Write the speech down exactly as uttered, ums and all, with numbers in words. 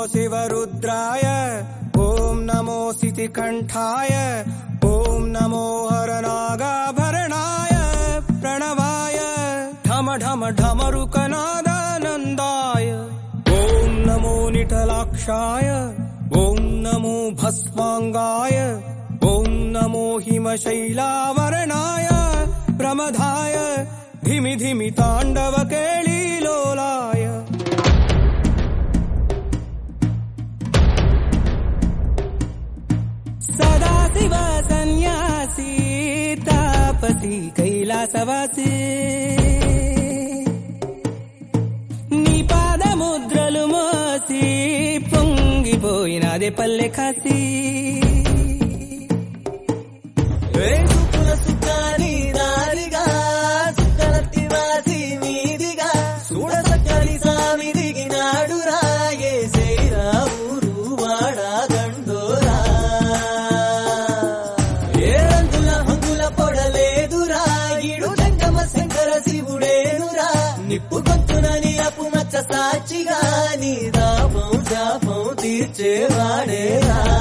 शिवरुद्राय ओम नमो सितिकंठाय ओम नमो हरनागाभरणाय प्रणवाय ढम ढम ढमरुकनादानन्दाय ओम नमो निटलाक्षाय ओम नमो भस्मांगाय ओम नमो हिमशैलावरणाय प्रमदाय धिमि धिमि तांडव केळीलोलाय सदाशिव सन्यासी तापसी कैलासवासी नी पादमुद्रलु मोसी పొంగిపోయినదే పల్లె కాసి సుఖల సుఖాని దారిగా సుఖలత్తి వాసి మీదిగా చూడ సక్కని సామి దిగినాడు రాయే సేరా ఊరు వాడా గండోరా ఏ రంగుల హంగుల పొడలేదురా ఈడు జంగమ శంకర శివుడేనురా నిప్పు గొంతునని అపు మచ్చ సాక్షిగా నీ దాపం శాపం తీర్చేవాడేరా